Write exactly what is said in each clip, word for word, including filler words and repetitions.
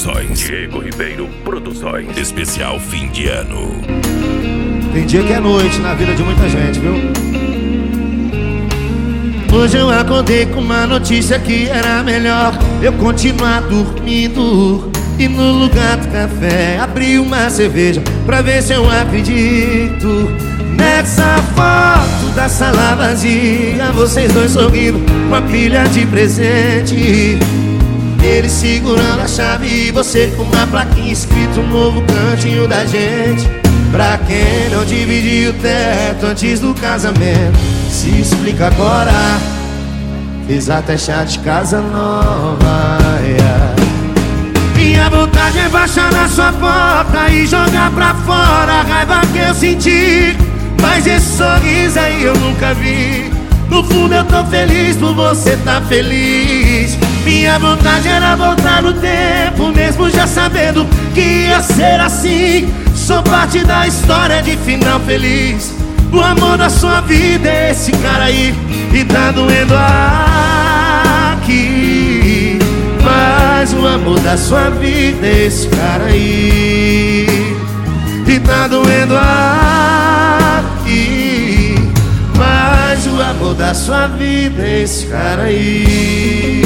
Produções. Diego Ribeiro Produções. Especial fim de ano. Tem dia que é noite na vida de muita gente, viu? Hoje eu acordei com uma notícia que era melhor eu continuar dormindo e no lugar do café abri uma cerveja pra ver se eu acredito. Nessa foto da sala vazia, vocês dois sorrindo com a pilha de presente, ele segurando a chave e você com uma plaquinha escrito um novo cantinho da gente. Pra quem não dividiu o teto antes do casamento, se explica agora. Fez até chá de casa nova, yeah. Minha vontade é baixar na sua porta e jogar pra fora a raiva que eu senti, mas esse sorriso aí eu nunca vi. No fundo eu tô feliz por você tá feliz. Minha vontade era voltar no tempo, mesmo já sabendo que ia ser assim. Sou parte da história de final feliz. O amor da sua vida é esse cara aí, e tá doendo aqui. Mas o amor da sua vida é esse cara aí, e tá doendo aqui. Mas o amor da sua vida é esse cara aí.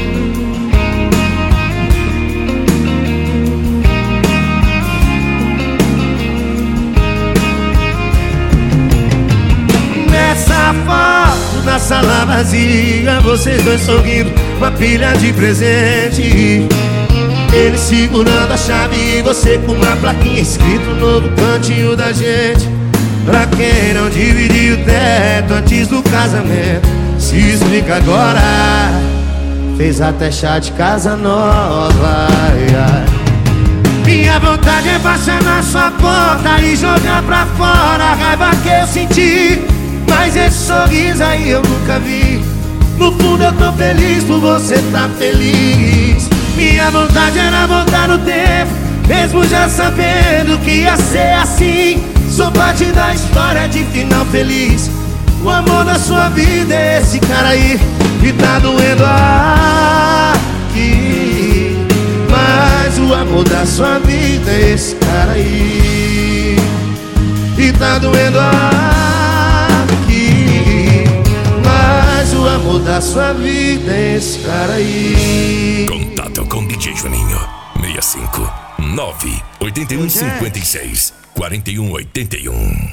Nessa foto da sala vazia, vocês dois sorrindo com a pilha de presente, ele segurando a chave e você com uma plaquinha escrito no novo cantinho da gente. Pra quem não dividiu o teto antes do casamento, se explica agora. Fez até chá de casa nova, yeah. Minha vontade é baixar na sua porta e jogar pra fora a raiva que eu senti, mas esse sorriso aí eu nunca vi. No fundo eu tô feliz por você tá feliz. Minha vontade era voltar no tempo, mesmo já sabendo que ia ser assim. Sou parte da história de final feliz. O amor da sua vida é esse cara aí, e tá doendo aqui. Mas o amor da sua vida é esse cara aí, e tá doendo aqui. Mas o amor da sua vida é esse cara aí. Contato com D J Juninho seis cinco nove oito um cinco seis quatro um oito um.